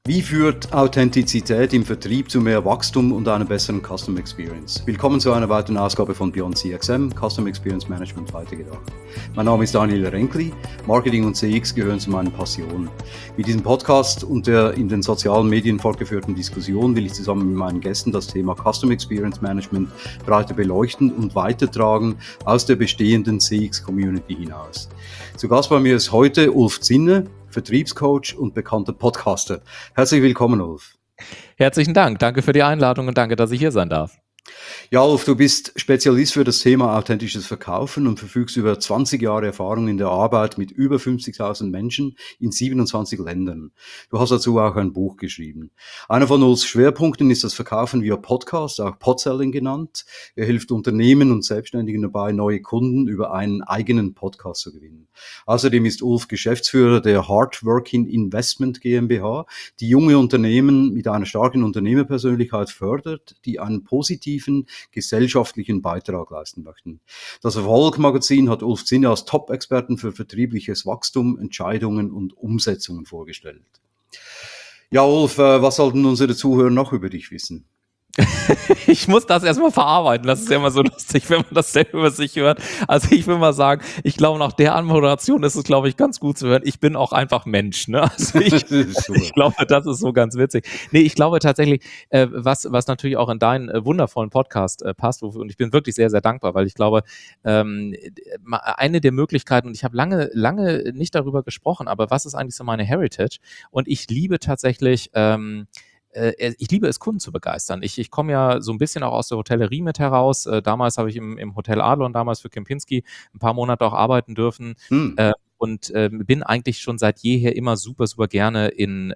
Wie führt Authentizität im Vertrieb zu mehr Wachstum und einer besseren Customer Experience? Willkommen zu einer weiteren Ausgabe von Beyond CXM, Customer Experience Management weitergedacht. Mein Name ist Daniel Renkli, Marketing und CX gehören zu meinen Passionen. Mit diesem Podcast und der in den sozialen Medien fortgeführten Diskussion will ich zusammen mit meinen Gästen das Thema Customer Experience Management breiter beleuchten und weitertragen aus der bestehenden CX-Community hinaus. Zu Gast bei mir ist heute Ulf Zinne, Vertriebscoach und bekannter Podcaster. Herzlich willkommen, Ulf. Herzlichen Dank. Danke für die Einladung und danke, dass ich hier sein darf. Ja, Ulf, du bist Spezialist für das Thema authentisches Verkaufen und verfügst über 20 Jahre Erfahrung in der Arbeit mit über 50.000 Menschen in 27 Ländern. Du hast dazu auch ein Buch geschrieben. Einer von Ulfs Schwerpunkten ist das Verkaufen via Podcast, auch Podselling genannt. Er hilft Unternehmen und Selbstständigen dabei, neue Kunden über einen eigenen Podcast zu gewinnen. Außerdem ist Ulf Geschäftsführer der Hardworking Investment GmbH, die junge Unternehmen mit einer starken Unternehmerpersönlichkeit fördert, die einen positiven gesellschaftlichen Beitrag leisten möchten. Das Erfolg-Magazin hat Ulf Zinne als Top-Experten für vertriebliches Wachstum, Entscheidungen und Umsetzungen vorgestellt. Ja, Ulf, was sollten unsere Zuhörer noch über dich wissen? Ich muss das erstmal verarbeiten. Das ist ja immer so lustig, wenn man das selber über sich hört. Also ich will mal sagen, ich glaube, nach der Anmoderation ist es, glaube ich, ganz gut zu hören. Ich bin auch einfach Mensch. Ne? Also ich glaube, das ist so ganz witzig. Nee, ich glaube tatsächlich, was natürlich auch in deinen wundervollen Podcast passt, und ich bin wirklich sehr, sehr dankbar, weil ich glaube, eine der Möglichkeiten, und ich habe lange nicht darüber gesprochen, aber was ist eigentlich so meine Heritage? Und ich liebe tatsächlich ich liebe es, Kunden zu begeistern. Ich komme ja so ein bisschen auch aus der Hotellerie mit heraus. Damals habe ich im Hotel Adlon, damals für Kempinski, ein paar Monate auch arbeiten dürfen. Und bin eigentlich schon seit jeher immer super, super gerne in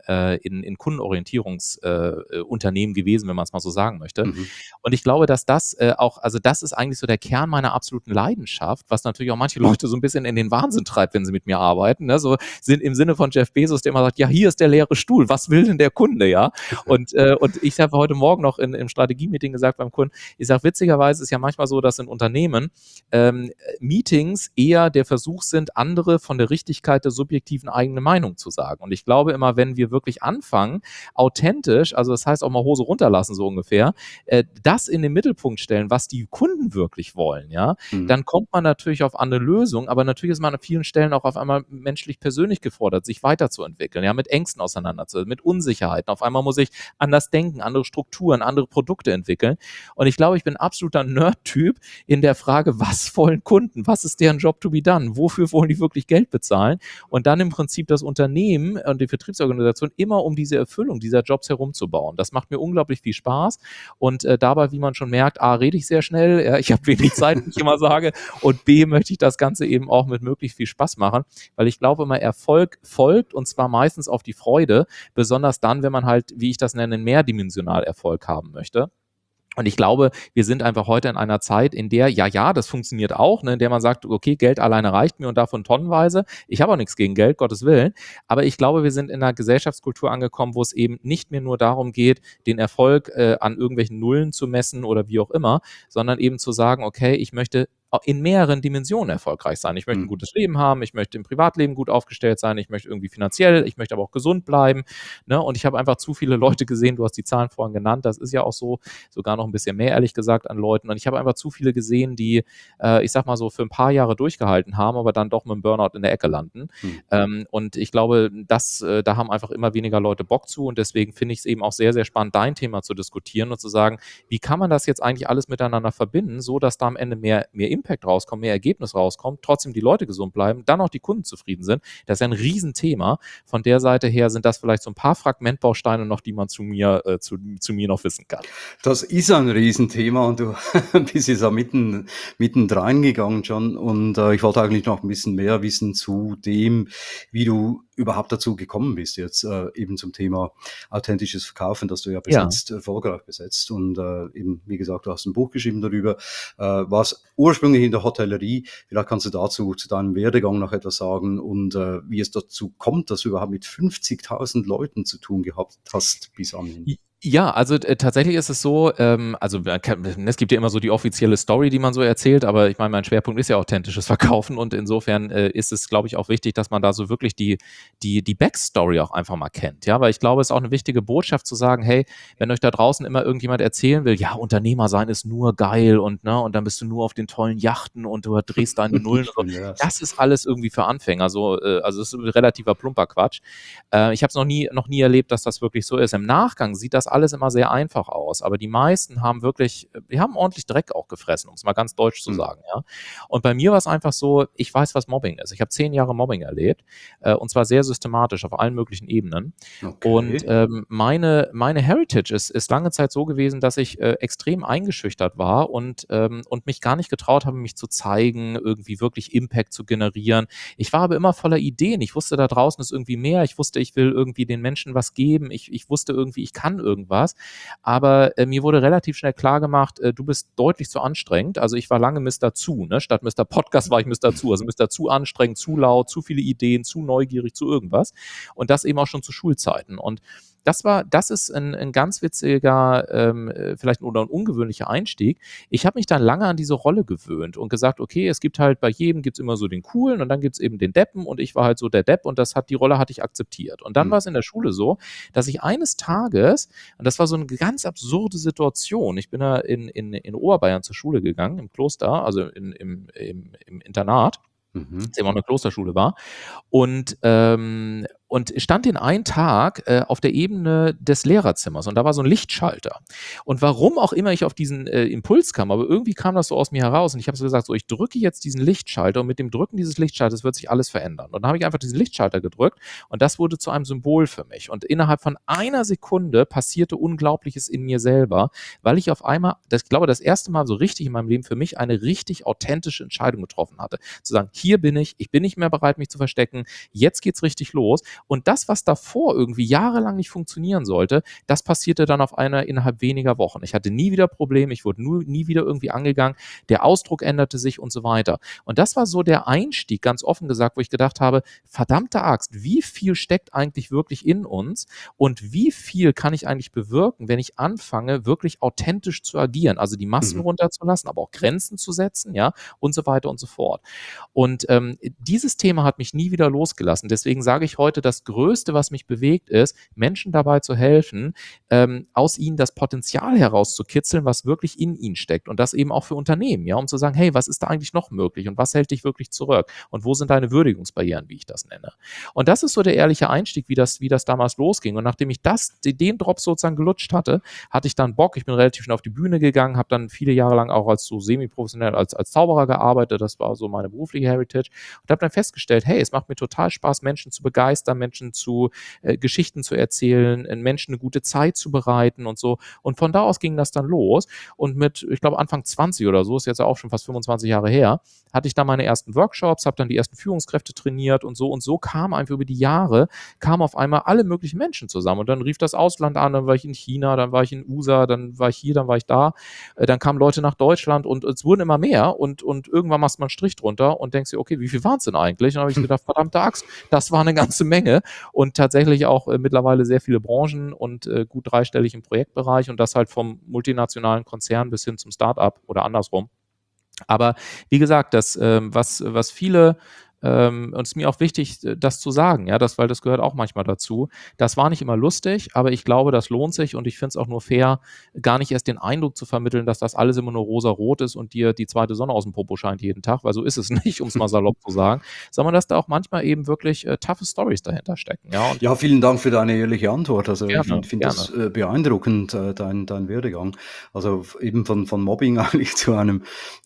Kundenorientierungsunternehmen gewesen, wenn man es mal so sagen möchte. Und ich glaube, dass das also das ist eigentlich so der Kern meiner absoluten Leidenschaft, was natürlich auch manche Leute so ein bisschen in den Wahnsinn treibt, wenn sie mit mir arbeiten. Ne? So sind im Sinne von Jeff Bezos, der immer sagt, ja, hier ist der leere Stuhl, was will denn der Kunde, ja? Und ich habe heute Morgen noch im Strategie-Meeting gesagt beim Kunden, ich sage, witzigerweise ist ja manchmal so, dass in Unternehmen Meetings eher der Versuch sind, andere von der Richtigkeit der subjektiven eigenen Meinung zu sagen. Und ich glaube immer, wenn wir wirklich anfangen, authentisch, also das heißt auch mal Hose runterlassen, so ungefähr, das in den Mittelpunkt stellen, was die Kunden wirklich wollen, ja, dann kommt man natürlich auf andere Lösungen, aber natürlich ist man an vielen Stellen auch auf einmal menschlich persönlich gefordert, sich weiterzuentwickeln, ja, mit Ängsten auseinanderzusetzen, mit Unsicherheiten. Auf einmal muss ich anders denken, andere Strukturen, andere Produkte entwickeln. Und ich glaube, ich bin absoluter Nerd-Typ in der Frage, was wollen Kunden? Was ist deren Job to be done? Wofür wollen die wirklich Geld bezahlen? Und dann im Prinzip das Unternehmen und die Vertriebsorganisation immer um diese Erfüllung dieser Jobs herumzubauen. Das macht mir unglaublich viel Spaß. Und dabei, wie man schon merkt, A, rede ich sehr schnell, ja, ich habe wenig Zeit, wie ich immer sage, und B, möchte ich das Ganze eben auch mit möglichst viel Spaß machen, weil ich glaube immer, Erfolg folgt und zwar meistens auf die Freude, besonders dann, wenn man halt, wie ich das nenne, mehrdimensional Erfolg haben möchte. Und ich glaube, wir sind einfach heute in einer Zeit, in der, ja, das funktioniert auch, ne, in der man sagt, okay, Geld alleine reicht mir und davon tonnenweise. Ich habe auch nichts gegen Geld, Gottes Willen. Aber ich glaube, wir sind in einer Gesellschaftskultur angekommen, wo es eben nicht mehr nur darum geht, den Erfolg an irgendwelchen Nullen zu messen oder wie auch immer, sondern eben zu sagen, okay, ich möchte in mehreren Dimensionen erfolgreich sein. Ich möchte ein gutes Leben haben, ich möchte im Privatleben gut aufgestellt sein, ich möchte irgendwie finanziell, ich möchte aber auch gesund bleiben. Ne? Und ich habe einfach zu viele Leute gesehen, du hast die Zahlen vorhin genannt, das ist ja auch so, sogar noch ein bisschen mehr, ehrlich gesagt, an Leuten. Und ich habe einfach zu viele gesehen, die, ich sag mal so, für ein paar Jahre durchgehalten haben, aber dann doch mit einem Burnout in der Ecke landen. Und ich glaube, da haben einfach immer weniger Leute Bock zu. Und deswegen finde ich es eben auch sehr, sehr spannend, dein Thema zu diskutieren und zu sagen, wie kann man das jetzt eigentlich alles miteinander verbinden, so dass da am Ende mehr Impact rauskommt, mehr Ergebnis rauskommt, trotzdem die Leute gesund bleiben, dann auch die Kunden zufrieden sind. Das ist ja ein Riesenthema. Von der Seite her sind das vielleicht so ein paar Fragmentbausteine noch, die man zu mir noch wissen kann. Das ist ein Riesenthema und du bist jetzt da mitten reingegangen schon und ich wollte eigentlich noch ein bisschen mehr wissen zu dem, wie du überhaupt dazu gekommen bist jetzt eben zum Thema authentisches Verkaufen, das du ja besetzt, erfolgreich besetzt und eben, wie gesagt, du hast ein Buch geschrieben darüber, warst ursprünglich in der Hotellerie, vielleicht kannst du dazu zu deinem Werdegang noch etwas sagen und wie es dazu kommt, dass du überhaupt mit 50.000 Leuten zu tun gehabt hast bis anhin. Ja, also tatsächlich ist es so, es gibt ja immer so die offizielle Story, die man so erzählt, aber ich meine, mein Schwerpunkt ist ja authentisches Verkaufen und insofern ist es, glaube ich, auch wichtig, dass man da so wirklich die Backstory auch einfach mal kennt, ja, weil ich glaube, es ist auch eine wichtige Botschaft zu sagen, hey, wenn euch da draußen immer irgendjemand erzählen will, ja, Unternehmer sein ist nur geil und ne, und dann bist du nur auf den tollen Yachten und du drehst deine Nullen und so, Schön wär's. das ist alles irgendwie für Anfänger, so, also es ist relativer plumper Quatsch. Ich habe es noch nie erlebt, dass das wirklich so ist. Im Nachgang sieht das alles immer sehr einfach aus, aber die meisten haben wirklich, die haben ordentlich Dreck auch gefressen, um es mal ganz deutsch zu Hm, sagen, ja. Und bei mir war es einfach so, ich weiß, was Mobbing ist. Ich habe 10 Jahre Mobbing erlebt, und zwar sehr systematisch auf allen möglichen Ebenen. Und okay. meine Heritage ist lange Zeit so gewesen, dass ich extrem eingeschüchtert war und mich gar nicht getraut habe, mich zu zeigen, irgendwie wirklich Impact zu generieren. Ich war aber immer voller Ideen. Ich wusste, da draußen ist irgendwie mehr. Ich wusste, ich will irgendwie den Menschen was geben. Ich wusste irgendwie, ich kann irgendwas. Aber mir wurde relativ schnell klar gemacht, du bist deutlich zu anstrengend. Also ich war lange Mister Zu, ne? Statt Mister Podcast war ich Mister Zu. Also Mister Zu anstrengend, zu laut, zu viele Ideen, zu neugierig, zu irgendwas. Und das eben auch schon zu Schulzeiten. Und das ist ein ganz witziger, vielleicht oder ein ungewöhnlicher Einstieg. Ich habe mich dann lange an diese Rolle gewöhnt und gesagt, okay, es gibt halt bei jedem gibt's immer so den Coolen und dann gibt's eben den Deppen und ich war halt so der Depp und die Rolle hatte ich akzeptiert. Und dann Hm, war es in der Schule so, dass ich eines Tages, und das war so eine ganz absurde Situation, ich bin da in Oberbayern zur Schule gegangen, im Kloster, also im Internat, mhm, das immer noch eine Klosterschule war, und stand den einen Tag auf der Ebene des Lehrerzimmers und da war so ein Lichtschalter. Und warum auch immer ich auf diesen Impuls kam, aber irgendwie kam das so aus mir heraus und ich habe so gesagt, so ich drücke jetzt diesen Lichtschalter und mit dem Drücken dieses Lichtschalters wird sich alles verändern. Und dann habe ich einfach diesen Lichtschalter gedrückt und das wurde zu einem Symbol für mich. Und innerhalb von einer Sekunde passierte Unglaubliches in mir selber, weil ich auf einmal, ich glaube, das erste Mal so richtig in meinem Leben für mich eine richtig authentische Entscheidung getroffen hatte. Zu sagen, hier bin ich bin nicht mehr bereit, mich zu verstecken, jetzt geht's richtig los. Und das, was davor irgendwie jahrelang nicht funktionieren sollte, das passierte dann auf einmal innerhalb weniger Wochen. Ich hatte nie wieder Probleme, ich wurde nie wieder irgendwie angegangen, der Ausdruck änderte sich und so weiter. Und das war so der Einstieg, ganz offen gesagt, wo ich gedacht habe, verdammte Axt, wie viel steckt eigentlich wirklich in uns und wie viel kann ich eigentlich bewirken, wenn ich anfange, wirklich authentisch zu agieren, also die Massen mhm, runterzulassen, aber auch Grenzen zu setzen, ja, und so weiter und so fort. Und dieses Thema hat mich nie wieder losgelassen. Deswegen sage ich heute, das Größte, was mich bewegt, ist, Menschen dabei zu helfen, aus ihnen das Potenzial herauszukitzeln, was wirklich in ihnen steckt. Und das eben auch für Unternehmen, ja, um zu sagen, hey, was ist da eigentlich noch möglich und was hält dich wirklich zurück? Und wo sind deine Würdigungsbarrieren, wie ich das nenne? Und das ist so der ehrliche Einstieg, wie das damals losging. Und nachdem ich den Drop sozusagen gelutscht hatte ich dann Bock. Ich bin relativ schnell auf die Bühne gegangen, habe dann viele Jahre lang auch als so semi-professionell als Zauberer gearbeitet. Das war so meine berufliche Heritage. Und habe dann festgestellt, hey, es macht mir total Spaß, Menschen zu begeistern, Menschen zu Geschichten zu erzählen, Menschen eine gute Zeit zu bereiten und so. Und von da aus ging das dann los. Und mit, ich glaube, Anfang 20 oder so, ist jetzt auch schon fast 25 Jahre her, hatte ich dann meine ersten Workshops, habe dann die ersten Führungskräfte trainiert und so. Und so kam einfach über die Jahre, kamen auf einmal alle möglichen Menschen zusammen. Und dann rief das Ausland an, dann war ich in China, dann war ich in USA, dann war ich hier, dann war ich da. Dann kamen Leute nach Deutschland und es wurden immer mehr und irgendwann machst du mal einen Strich drunter und denkst dir, okay, wie viel waren es denn eigentlich? Und dann habe ich gedacht, verdammte Axt, das war eine ganze Menge und tatsächlich auch mittlerweile sehr viele Branchen und gut dreistellig im Projektbereich und das halt vom multinationalen Konzern bis hin zum Start-up oder andersrum. Aber wie gesagt, was viele, und es ist mir auch wichtig, das zu sagen, ja, weil das gehört auch manchmal dazu. Das war nicht immer lustig, aber ich glaube, das lohnt sich und ich finde es auch nur fair, gar nicht erst den Eindruck zu vermitteln, dass das alles immer nur rosa-rot ist und dir die zweite Sonne aus dem Popo scheint jeden Tag, weil so ist es nicht, um es mal salopp zu sagen, sondern dass da auch manchmal eben wirklich toughe Stories dahinter stecken, ja, und Ja, vielen Dank für deine ehrliche Antwort. Also, ich gerne, finde gerne. das, beeindruckend, dein Werdegang. Also, eben von Mobbing eigentlich zu einem,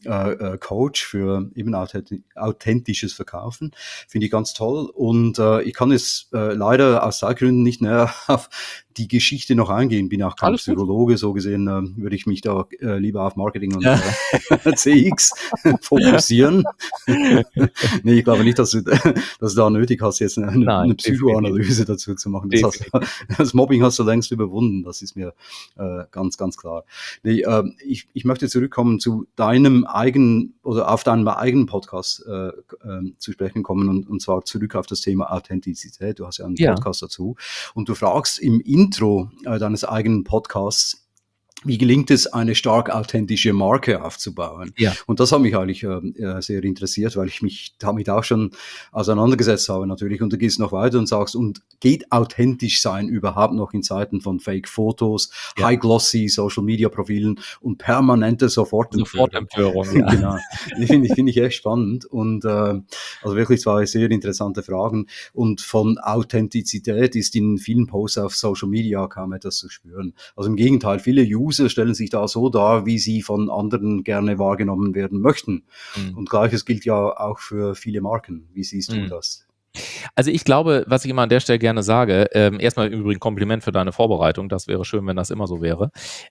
Coach für eben authentisches Verkaufen, finde ich ganz toll. Und, ich kann jetzt, leider aus Zeitgründen nicht näher auf die Geschichte noch eingehen. Bin auch kein Alles gut. Psychologe, so gesehen, würde ich mich da, lieber auf Marketing und, CX fokussieren. Ne, ich glaube nicht, dass du da nötig hast, jetzt eine Nein, 'ne definitiv, Psychoanalyse dazu zu machen. definitiv. Das Mobbing hast du längst überwunden, das ist mir, ganz, ganz klar. Ne, ich möchte zurückkommen zu deinem eigenen oder auf deinem eigenen Podcast, zu sprechen kommen, und zwar zurück auf das Thema Authentizität. Du hast ja einen Ja. Podcast dazu und du fragst im Intro deines eigenen Podcasts, wie gelingt es, eine stark authentische Marke aufzubauen? Ja. Und das hat mich eigentlich sehr interessiert, weil ich mich damit auch schon auseinandergesetzt habe natürlich. Und du gehst noch weiter und sagst, und geht authentisch sein überhaupt noch in Zeiten von Fake-Fotos, Ja. High-Glossy Social-Media-Profilen und permanente Sofortempörung? Sofortempörung, ja. Genau. Finde ich echt spannend. Und also wirklich zwei sehr interessante Fragen. Und von Authentizität ist in vielen Posts auf Social Media kaum etwas zu spüren. Also im Gegenteil, viele User stellen sich da so dar, wie sie von anderen gerne wahrgenommen werden möchten. Mhm. Und Gleiches gilt ja auch für viele Marken. Wie siehst du Mhm. das? Also ich glaube, was ich immer an der Stelle gerne sage, erstmal im Übrigen Kompliment für deine Vorbereitung, das wäre schön, wenn das immer so wäre.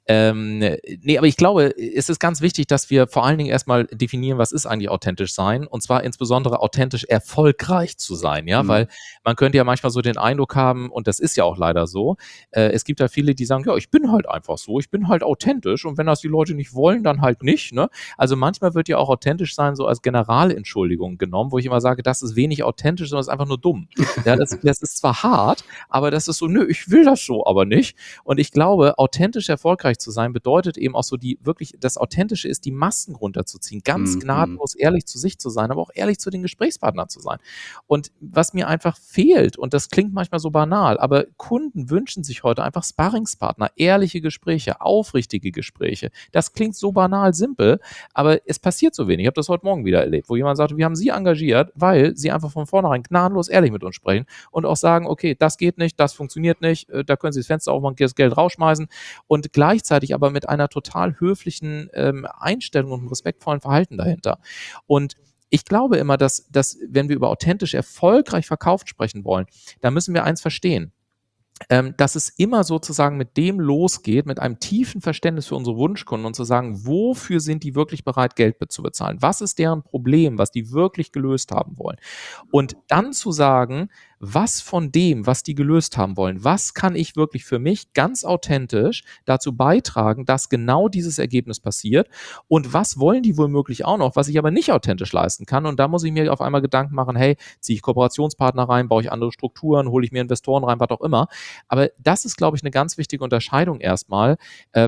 Ne, aber ich glaube, es ist ganz wichtig, dass wir vor allen Dingen erstmal definieren, was ist eigentlich authentisch sein, und zwar insbesondere authentisch erfolgreich zu sein, ja, weil man könnte ja manchmal so den Eindruck haben, und das ist ja auch leider so, es gibt ja viele, die sagen, ja, ich bin halt einfach so, ich bin halt authentisch, und wenn das die Leute nicht wollen, dann halt nicht, ne? Also manchmal wird ja auch authentisch sein so als Generalentschuldigung genommen, wo ich immer sage, das ist wenig authentisch, sondern es ist einfach nur dumm. Ja, das ist zwar hart, aber das ist so, nö, ich will das so, aber nicht. Und ich glaube, authentisch erfolgreich zu sein, bedeutet eben auch so das Authentische ist, die Masken runterzuziehen, ganz gnadenlos ehrlich zu sich zu sein, aber auch ehrlich zu den Gesprächspartnern zu sein. Und was mir einfach fehlt, und das klingt manchmal so banal, aber Kunden wünschen sich heute einfach Sparringspartner, ehrliche Gespräche, aufrichtige Gespräche. Das klingt so banal simpel, aber es passiert so wenig. Ich habe das heute Morgen wieder erlebt, wo jemand sagte, wir haben Sie engagiert, weil Sie einfach von vornherein gnadenlos ehrlich mit uns sprechen und auch sagen, okay, das geht nicht, das funktioniert nicht, da können Sie das Fenster aufmachen, das Geld rausschmeißen, und gleichzeitig aber mit einer total höflichen Einstellung und einem respektvollen Verhalten dahinter. Und ich glaube immer, dass wenn wir über authentisch erfolgreich verkauft sprechen wollen, dann müssen wir eins verstehen. Dass es immer sozusagen mit dem losgeht, mit einem tiefen Verständnis für unsere Wunschkunden, und zu sagen, wofür sind die wirklich bereit, Geld zu bezahlen? Was ist deren Problem, was die wirklich gelöst haben wollen? Und dann zu sagen, was von dem, was die gelöst haben wollen, was kann ich wirklich für mich ganz authentisch dazu beitragen, dass genau dieses Ergebnis passiert, und was wollen die womöglich auch noch, was ich aber nicht authentisch leisten kann, und da muss ich mir auf einmal Gedanken machen, hey, ziehe ich Kooperationspartner rein, baue ich andere Strukturen, hole ich mir Investoren rein, was auch immer. Aber das ist, glaube ich, eine ganz wichtige Unterscheidung erstmal,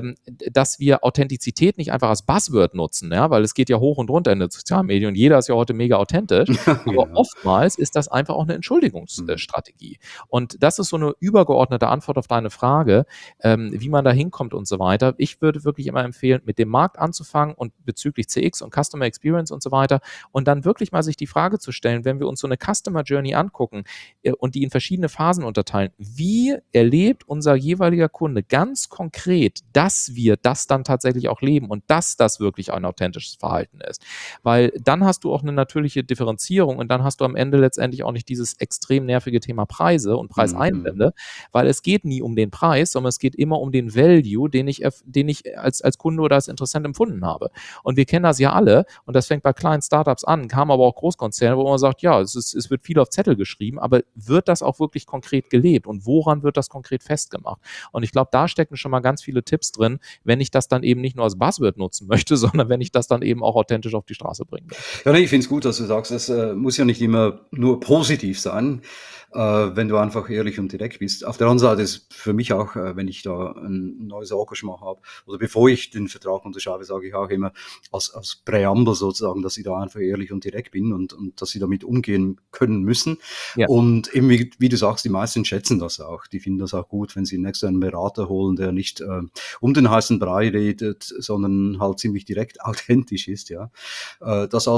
dass wir Authentizität nicht einfach als Buzzword nutzen, ja, weil es geht ja hoch und runter in den sozialen Medien und jeder ist ja heute mega authentisch. Aber Genau. oftmals ist das einfach auch eine Entschuldigungsstrategie. Und das ist so eine übergeordnete Antwort auf deine Frage, wie man da hinkommt und so weiter. Ich würde wirklich immer empfehlen, mit dem Markt anzufangen und bezüglich CX und Customer Experience und so weiter, und dann wirklich mal sich die Frage zu stellen, wenn wir uns so eine Customer Journey angucken und die in verschiedene Phasen unterteilen, wie erlebt unser jeweiliger Kunde ganz konkret, dass wir das dann tatsächlich auch leben und dass das wirklich ein authentisches Verhalten ist. Weil dann hast du auch eine natürliche Differenzierung, und dann hast du am Ende letztendlich auch nicht dieses extrem nervige Thema Preise und Preiseinwände, weil es geht nie um den Preis, sondern es geht immer um den Value, den ich als Kunde oder als Interessent empfunden habe. Und wir kennen das ja alle, und das fängt bei kleinen Startups an, kam aber auch Großkonzerne, wo man sagt, ja, es wird viel auf Zettel geschrieben, aber wird das auch wirklich konkret gelebt, und woran wird das konkret festgemacht? Und ich glaube, da stecken schon mal ganz viele Tipps drin, wenn ich das dann eben nicht nur als Buzzword nutzen möchte, sondern wenn ich das dann eben auch authentisch auf die Straße bringen will. Ja, nee, ich finde es gut, dass du sagst, es muss ja nicht immer nur positiv sein, wenn du einfach ehrlich und direkt bist. Auf der anderen Seite ist für mich auch, wenn ich da ein neues Engagement habe oder bevor ich den Vertrag unterschreibe, sage ich auch immer als Präambel sozusagen, dass ich da einfach ehrlich und direkt bin, und dass sie damit umgehen können müssen. Ja. Und eben, wie du sagst, die meisten schätzen das auch. Die finden das auch gut, wenn sie einen externen Berater holen, der nicht um den heißen Brei redet, sondern halt ziemlich direkt authentisch ist, ja. Das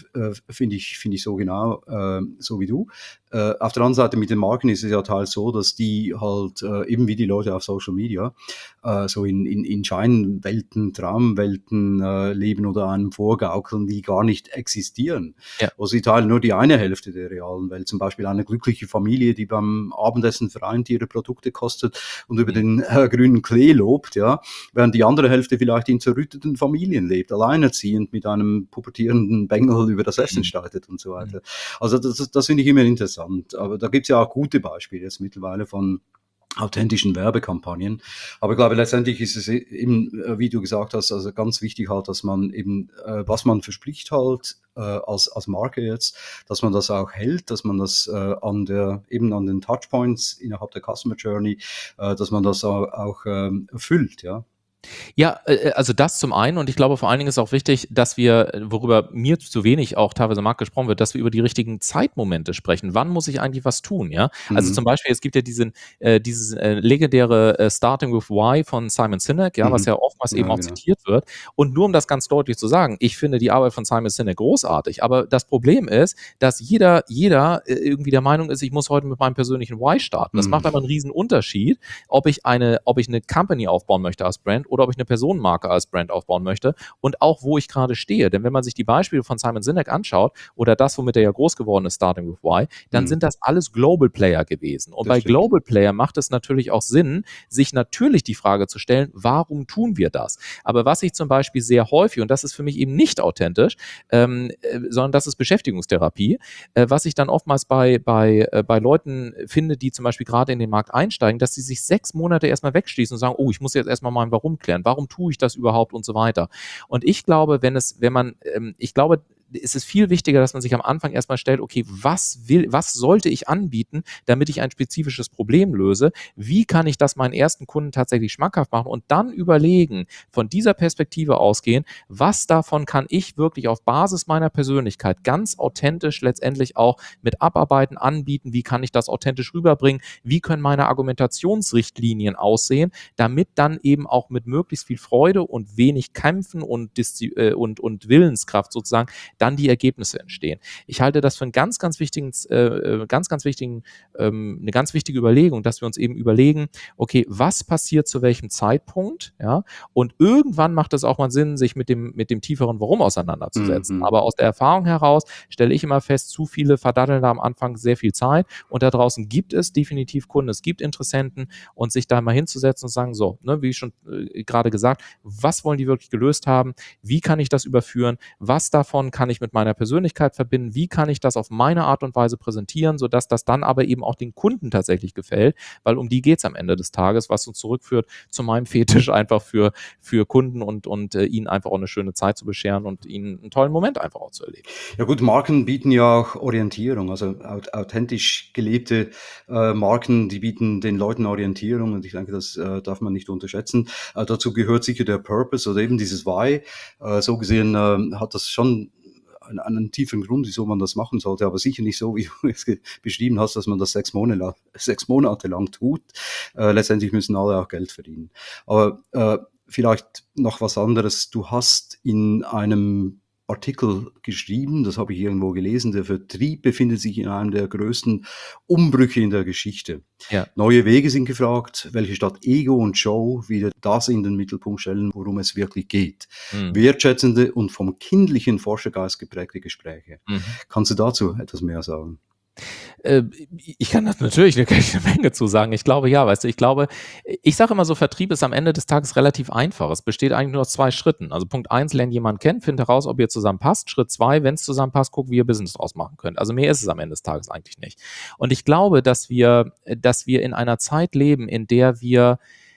finde ich so genau, so wie du. Auf der anderen Seite mit den Marken ist es ja teils so, dass die halt eben wie die Leute auf Social Media so in Scheinwelten, Traumwelten leben oder einem vorgaukeln, die gar nicht existieren. Ja. Also sie teilen nur die eine Hälfte der realen Welt. Zum Beispiel eine glückliche Familie, die beim Abendessen vereint ihre Produkte kostet und über den grünen Klee lobt, ja, während die andere Hälfte vielleicht in zerrütteten Familien lebt, alleinerziehend mit einem pubertierenden Bengel über das Essen streitet und so weiter. Also das finde ich immer interessant. Aber da gibt es ja auch gute Beispiele jetzt mittlerweile von authentischen Werbekampagnen. Aber ich glaube, letztendlich ist es eben, wie du gesagt hast, also ganz wichtig halt, dass man eben, was man verspricht halt, als Marke jetzt, dass man das auch hält, dass man das eben an den Touchpoints innerhalb der Customer Journey, dass man das auch erfüllt, ja. Ja, also das zum einen und ich glaube, vor allen Dingen ist auch wichtig, dass wir, worüber mir zu wenig auch teilweise im Markt gesprochen wird, dass wir über die richtigen Zeitmomente sprechen. Wann muss ich eigentlich was tun, ja? Also zum Beispiel, es gibt ja dieses legendäre Starting with Why von Simon Sinek, ja, was ja oftmals eben Ja, auch genau. zitiert wird. Und nur um das ganz deutlich zu sagen, ich finde die Arbeit von Simon Sinek großartig, aber das Problem ist, dass jeder irgendwie der Meinung ist, ich muss heute mit meinem persönlichen Why starten. Das macht aber einen riesen Unterschied, ob ich eine Company aufbauen möchte als Brand oder ob ich eine Personenmarke als Brand aufbauen möchte und auch, wo ich gerade stehe. Denn wenn man sich die Beispiele von Simon Sinek anschaut oder das, womit er ja groß geworden ist, Starting with Why, dann sind das alles Global Player gewesen. Und Das bei stimmt. Global Player macht es natürlich auch Sinn, sich natürlich die Frage zu stellen, warum tun wir das? Aber was ich zum Beispiel sehr häufig, und das ist für mich eben nicht authentisch, sondern das ist Beschäftigungstherapie, was ich dann oftmals bei Leuten finde, die zum Beispiel gerade in den Markt einsteigen, dass sie sich 6 Monate erstmal wegschließen und sagen, oh, ich muss jetzt erstmal mein Warum klären. Warum tue ich das überhaupt und so weiter. Und ich glaube, ich glaube, ist es viel wichtiger, dass man sich am Anfang erstmal stellt, okay, was sollte ich anbieten, damit ich ein spezifisches Problem löse? Wie kann ich das meinen ersten Kunden tatsächlich schmackhaft machen? Und dann überlegen, von dieser Perspektive ausgehen, was davon kann ich wirklich auf Basis meiner Persönlichkeit ganz authentisch letztendlich auch mit abarbeiten, anbieten? Wie kann ich das authentisch rüberbringen? Wie können meine Argumentationsrichtlinien aussehen, damit dann eben auch mit möglichst viel Freude und wenig Kämpfen und Willenskraft sozusagen dann die Ergebnisse entstehen. Ich halte das für einen ganz, ganz wichtigen, eine ganz wichtige Überlegung, dass wir uns eben überlegen, okay, was passiert zu welchem Zeitpunkt, ja, und irgendwann macht es auch mal Sinn, sich mit dem tieferen Warum auseinanderzusetzen. Aber aus der Erfahrung heraus stelle ich immer fest, zu viele verdatteln da am Anfang sehr viel Zeit und da draußen gibt es definitiv Kunden, es gibt Interessenten und sich da mal hinzusetzen und sagen, so, ne, wie schon gerade gesagt, was wollen die wirklich gelöst haben, wie kann ich das überführen, was davon kann ich mit meiner Persönlichkeit verbinden, wie kann ich das auf meine Art und Weise präsentieren, sodass das dann aber eben auch den Kunden tatsächlich gefällt, weil um die geht es am Ende des Tages, was uns zurückführt zu meinem Fetisch einfach für Kunden und ihnen einfach auch eine schöne Zeit zu bescheren und ihnen einen tollen Moment einfach auch zu erleben. Ja gut, Marken bieten ja auch Orientierung, also authentisch gelebte Marken, die bieten den Leuten Orientierung und ich denke, das darf man nicht unterschätzen. Dazu gehört sicher der Purpose oder eben dieses Why. So gesehen hat das schon einen tiefen Grund, wieso man das machen sollte, aber sicher nicht so, wie du es beschrieben hast, dass man das 6 Monate lang tut. Letztendlich müssen alle auch Geld verdienen. Aber vielleicht noch was anderes. Du hast in einem Artikel geschrieben, das habe ich irgendwo gelesen, der Vertrieb befindet sich in einem der größten Umbrüche in der Geschichte. Ja. Neue Wege sind gefragt, welche statt Ego und Show wieder das in den Mittelpunkt stellen, worum es wirklich geht. Wertschätzende und vom kindlichen Forschergeist geprägte Gespräche. Kannst du dazu etwas mehr sagen? Ich kann das natürlich eine Menge zu sagen. Ich glaube, ja, weißt du, ich sage immer so, Vertrieb ist am Ende des Tages relativ einfach. Es besteht eigentlich nur aus 2 Schritten. Also Punkt 1, lern jemanden kennen, find heraus, ob ihr zusammen passt. Schritt 2, wenn es zusammenpasst, guck, wie ihr Business draus machen könnt. Also mehr ist es am Ende des Tages eigentlich nicht. Und ich glaube, dass wir in einer Zeit leben, in der wir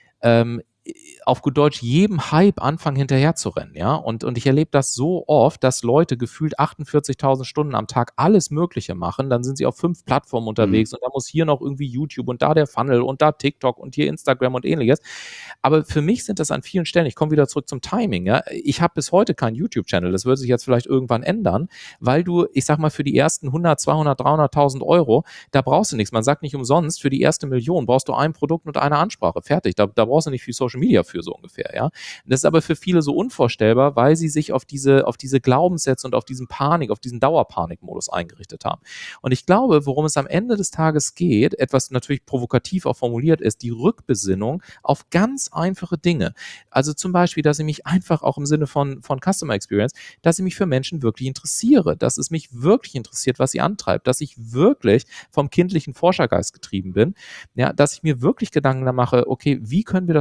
auf gut Deutsch jedem Hype anfangen hinterher zu rennen, ja, und ich erlebe das so oft, dass Leute gefühlt 48.000 Stunden am Tag alles Mögliche machen, dann sind sie auf 5 Plattformen unterwegs und da muss hier noch irgendwie YouTube und da der Funnel und da TikTok und hier Instagram und ähnliches, aber für mich sind das an vielen Stellen, ich komme wieder zurück zum Timing, ja, ich habe bis heute keinen YouTube-Channel, das wird sich jetzt vielleicht irgendwann ändern, weil du, ich sag mal, für die ersten 100, 200, 300.000 Euro, da brauchst du nichts, man sagt nicht umsonst, für die erste Million brauchst du ein Produkt und eine Ansprache, fertig, da brauchst du nicht viel Social Media für, so ungefähr, ja. Das ist aber für viele so unvorstellbar, weil sie sich auf diese Glaubenssätze und auf diesen Dauerpanikmodus eingerichtet haben. Und ich glaube, worum es am Ende des Tages geht, etwas natürlich provokativ auch formuliert ist, die Rückbesinnung auf ganz einfache Dinge. Also zum Beispiel, dass ich mich einfach auch im Sinne von Customer Experience, dass ich mich für Menschen wirklich interessiere, dass es mich wirklich interessiert, was sie antreibt, dass ich wirklich vom kindlichen Forschergeist getrieben bin, ja, dass ich mir wirklich Gedanken da mache, okay, wie können wir das wirklich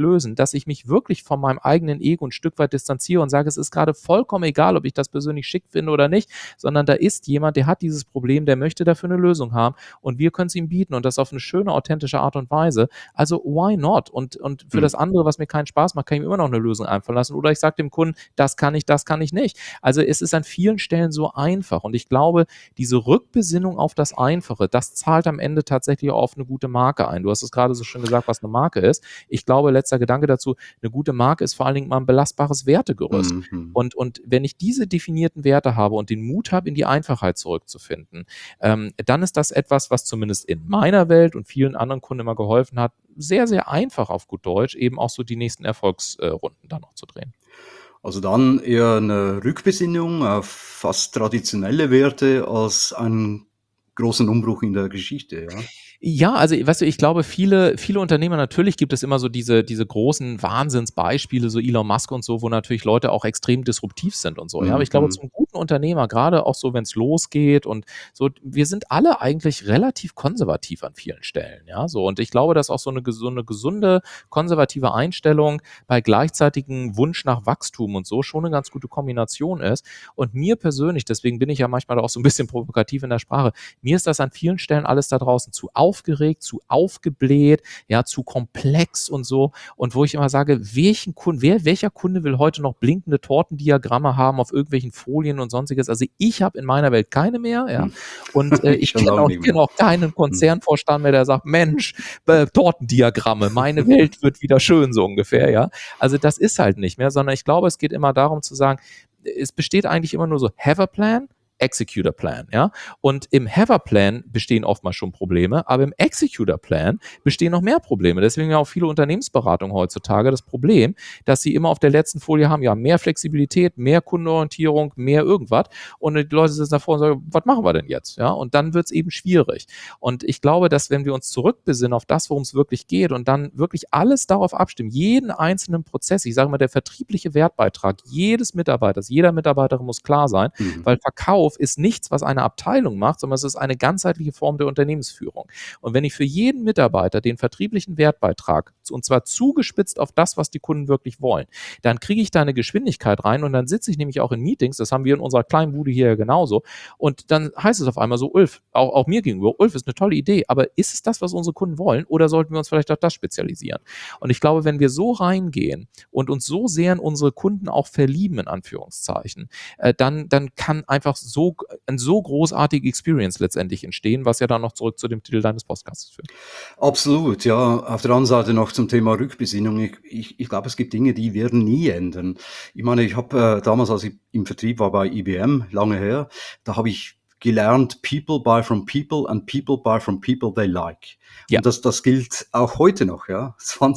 lösen, dass ich mich wirklich von meinem eigenen Ego ein Stück weit distanziere und sage, es ist gerade vollkommen egal, ob ich das persönlich schick finde oder nicht, sondern da ist jemand, der hat dieses Problem, der möchte dafür eine Lösung haben und wir können es ihm bieten und das auf eine schöne, authentische Art und Weise. Also why not? Und für das andere, was mir keinen Spaß macht, kann ich mir immer noch eine Lösung einfallen lassen oder ich sage dem Kunden, das kann ich nicht. Also es ist an vielen Stellen so einfach und ich glaube, diese Rückbesinnung auf das Einfache, das zahlt am Ende tatsächlich auch auf eine gute Marke ein. Du hast es gerade so schön gesagt, was eine Marke ist. Ich glaube, letzter Gedanke dazu, eine gute Marke ist vor allen Dingen mal ein belastbares Wertegerüst. Und wenn ich diese definierten Werte habe und den Mut habe, in die Einfachheit zurückzufinden, dann ist das etwas, was zumindest in meiner Welt und vielen anderen Kunden immer geholfen hat, sehr, sehr einfach auf gut Deutsch eben auch so die nächsten Erfolgsrunden dann noch zu drehen. Also dann eher eine Rückbesinnung auf fast traditionelle Werte als einen großen Umbruch in der Geschichte, ja? Ja, also weißt du, ich glaube, viele Unternehmer, natürlich gibt es immer so diese großen Wahnsinnsbeispiele, so Elon Musk und so, wo natürlich Leute auch extrem disruptiv sind und so, ja. Aber ich glaube, zum guten Unternehmer, gerade auch so, wenn es losgeht und so, wir sind alle eigentlich relativ konservativ an vielen Stellen, ja, so. Und ich glaube, dass auch so eine gesunde, konservative Einstellung bei gleichzeitigem Wunsch nach Wachstum und so schon eine ganz gute Kombination ist. Und mir persönlich, deswegen bin ich ja manchmal auch so ein bisschen provokativ in der Sprache, mir ist das an vielen Stellen alles da draußen zu aufgeregt, zu aufgebläht, ja, zu komplex und so. Und wo ich immer sage, welcher Kunde will heute noch blinkende Tortendiagramme haben auf irgendwelchen Folien und sonstiges? Also ich habe in meiner Welt keine mehr, ja. Und ich kenne auch keinen Konzernvorstand mehr, der sagt, Mensch, Tortendiagramme, meine Welt wird wieder schön, so ungefähr, ja. Also das ist halt nicht mehr, sondern ich glaube, es geht immer darum zu sagen, es besteht eigentlich immer nur so, have a plan, Executor Plan, ja. Und im Have a Plan bestehen oftmals schon Probleme, aber im Executor Plan bestehen noch mehr Probleme. Deswegen ja auch viele Unternehmensberatungen heutzutage das Problem, dass sie immer auf der letzten Folie haben, ja, mehr Flexibilität, mehr Kundenorientierung, mehr irgendwas. Und die Leute sitzen davor und sagen, was machen wir denn jetzt? Ja, und dann wird es eben schwierig. Und ich glaube, dass wenn wir uns zurückbesinnen auf das, worum es wirklich geht und dann wirklich alles darauf abstimmen, jeden einzelnen Prozess, ich sage mal, der vertriebliche Wertbeitrag jedes Mitarbeiters, jeder Mitarbeiterin muss klar sein, weil Verkauf ist nichts, was eine Abteilung macht, sondern es ist eine ganzheitliche Form der Unternehmensführung. Und wenn ich für jeden Mitarbeiter den vertrieblichen Wertbeitrag, und zwar zugespitzt auf das, was die Kunden wirklich wollen, dann kriege ich da eine Geschwindigkeit rein und dann sitze ich nämlich auch in Meetings, das haben wir in unserer kleinen Bude hier ja genauso, und dann heißt es auf einmal so, Ulf, auch mir gegenüber, Ulf, ist eine tolle Idee, aber ist es das, was unsere Kunden wollen, oder sollten wir uns vielleicht auf das spezialisieren? Und ich glaube, wenn wir so reingehen und uns so sehr in unsere Kunden auch verlieben, in Anführungszeichen, dann kann einfach eine so großartige Experience letztendlich entstehen, was ja dann noch zurück zu dem Titel deines Podcasts führt. Absolut, ja. Auf der anderen Seite noch zum Thema Rückbesinnung. Ich glaube, es gibt Dinge, die werden nie ändern. Ich meine, ich habe damals, als ich im Vertrieb war bei IBM, lange her, da habe ich gelernt, people buy from people and people buy from people they like. Ja. Und das gilt auch heute noch, ja,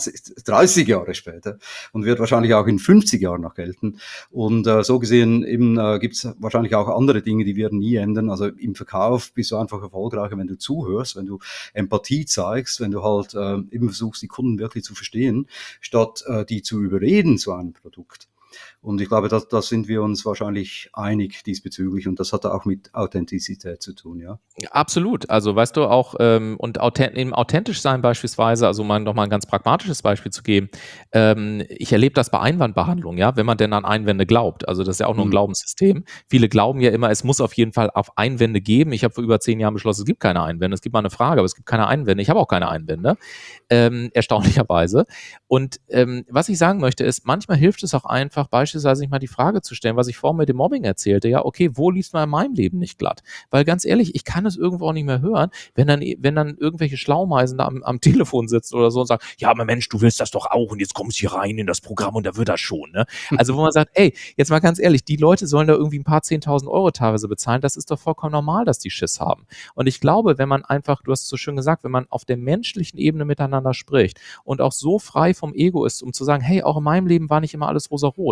30 Jahre später und wird wahrscheinlich auch in 50 Jahren noch gelten. Und so gesehen eben gibt es wahrscheinlich auch andere Dinge, die werden nie ändern. Also im Verkauf bist du einfach erfolgreicher, wenn du zuhörst, wenn du Empathie zeigst, wenn du halt eben versuchst, die Kunden wirklich zu verstehen, statt die zu überreden zu einem Produkt. Und ich glaube, da sind wir uns wahrscheinlich einig diesbezüglich und das hat auch mit Authentizität zu tun, ja. Absolut. Also weißt du auch, und im authentisch sein beispielsweise, also noch mal ein ganz pragmatisches Beispiel zu geben, ich erlebe das bei Einwandbehandlung, ja, wenn man denn an Einwände glaubt. Also das ist ja auch nur ein Glaubenssystem. Viele glauben ja immer, es muss auf jeden Fall auf Einwände geben. Ich habe vor über 10 Jahren beschlossen, es gibt keine Einwände. Es gibt mal eine Frage, aber es gibt keine Einwände. Ich habe auch keine Einwände, erstaunlicherweise. Und was ich sagen möchte ist, manchmal hilft es auch einfach, beispielsweise sich mal die Frage zu stellen, was ich vorhin mit dem Mobbing erzählte, ja, okay, wo lief es mal in meinem Leben nicht glatt? Weil ganz ehrlich, ich kann es irgendwo auch nicht mehr hören, wenn dann irgendwelche Schlaumeisen da am Telefon sitzen oder so und sagen, ja, aber Mensch, du willst das doch auch und jetzt kommst du hier rein in das Programm und da wird das schon, ne? Also wo man sagt, ey, jetzt mal ganz ehrlich, die Leute sollen da irgendwie ein paar 10.000 Euro teilweise bezahlen, das ist doch vollkommen normal, dass die Schiss haben. Und ich glaube, wenn man einfach, du hast es so schön gesagt, wenn man auf der menschlichen Ebene miteinander spricht und auch so frei vom Ego ist, um zu sagen, hey, auch in meinem Leben war nicht immer alles rosa-rot.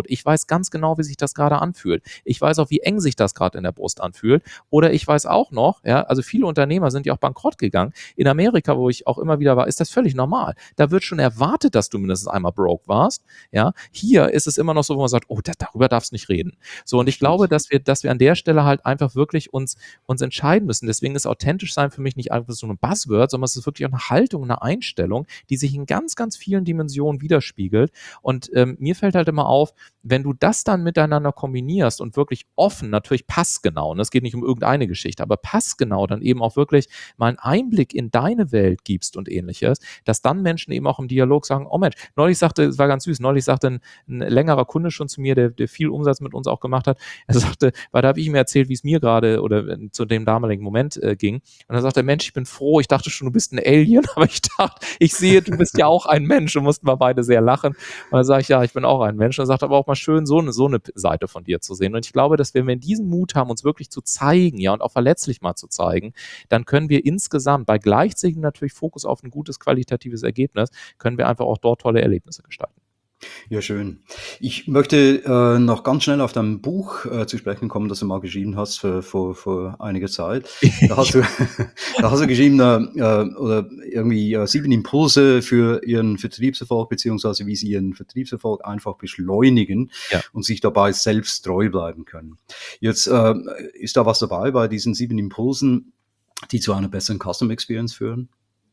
Gänsehaut. Ich weiß ganz genau, wie sich das gerade anfühlt. Ich weiß auch, wie eng sich das gerade in der Brust anfühlt. Oder ich weiß auch noch, ja, also viele Unternehmer sind ja auch bankrott gegangen. In Amerika, wo ich auch immer wieder war, ist das völlig normal. Da wird schon erwartet, dass du mindestens einmal broke warst. Ja, hier ist es immer noch so, wo man sagt, oh, darüber darfst du nicht reden. So, und ich glaube, dass wir an der Stelle halt einfach wirklich uns entscheiden müssen. Deswegen ist authentisch sein für mich nicht einfach so ein Buzzword, sondern es ist wirklich auch eine Haltung, eine Einstellung, die sich in ganz, ganz vielen Dimensionen widerspiegelt. Und mir fällt halt immer auf, wenn du das dann miteinander kombinierst und wirklich offen, natürlich passgenau, und es geht nicht um irgendeine Geschichte, aber passgenau dann eben auch wirklich mal einen Einblick in deine Welt gibst und ähnliches, dass dann Menschen eben auch im Dialog sagen, oh Mensch, es war ganz süß, neulich sagte ein längerer Kunde schon zu mir, der viel Umsatz mit uns auch gemacht hat, er sagte, weil da habe ich ihm erzählt, wie es mir gerade oder zu dem damaligen Moment ging, und dann sagte er, Mensch, ich bin froh, ich dachte schon, du bist ein Alien, aber ich dachte, ich sehe, du bist ja auch ein Mensch, und mussten wir beide sehr lachen, und dann sage ich, ja, ich bin auch ein Mensch, und er sagt aber auch mal schön, so eine Seite von dir zu sehen, und ich glaube, dass wenn wir diesen Mut haben, uns wirklich zu zeigen, ja, und auch verletzlich mal zu zeigen, dann können wir insgesamt bei gleichzeitigem natürlich Fokus auf ein gutes qualitatives Ergebnis, können wir einfach auch dort tolle Erlebnisse gestalten. Ja, schön. Ich möchte noch ganz schnell auf dein Buch zu sprechen kommen, das du mal geschrieben hast vor einiger Zeit. Da hast du, da hast du geschrieben, oder irgendwie 7 Impulse für Ihren Vertriebserfolg, beziehungsweise wie Sie Ihren Vertriebserfolg einfach beschleunigen Ja. und sich dabei selbst treu bleiben können. Jetzt ist da was dabei bei diesen 7 Impulsen, die zu einer besseren Customer Experience führen?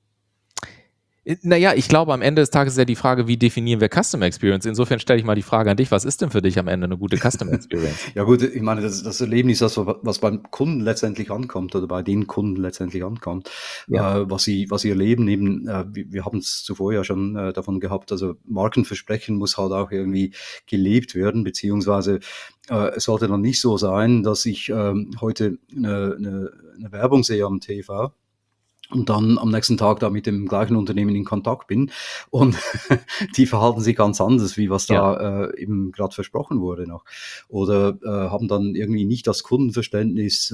Naja, ich glaube, am Ende des Tages ist ja die Frage, wie definieren wir Customer Experience? Insofern stelle ich mal die Frage an dich, was ist denn für dich am Ende eine gute Customer Experience? Ja gut, ich meine, das Erlebnis, was beim Kunden letztendlich ankommt oder bei den Kunden letztendlich ankommt, Ja. was sie erleben, eben, wir haben es zuvor ja schon davon gehabt, also Markenversprechen muss halt auch irgendwie gelebt werden, beziehungsweise es sollte dann nicht so sein, dass ich heute eine Werbung sehe am TV und dann am nächsten Tag da mit dem gleichen Unternehmen in Kontakt bin und die verhalten sich ganz anders, wie was Ja. da eben gerade versprochen wurde noch. Oder haben dann irgendwie nicht das Kundenverständnis,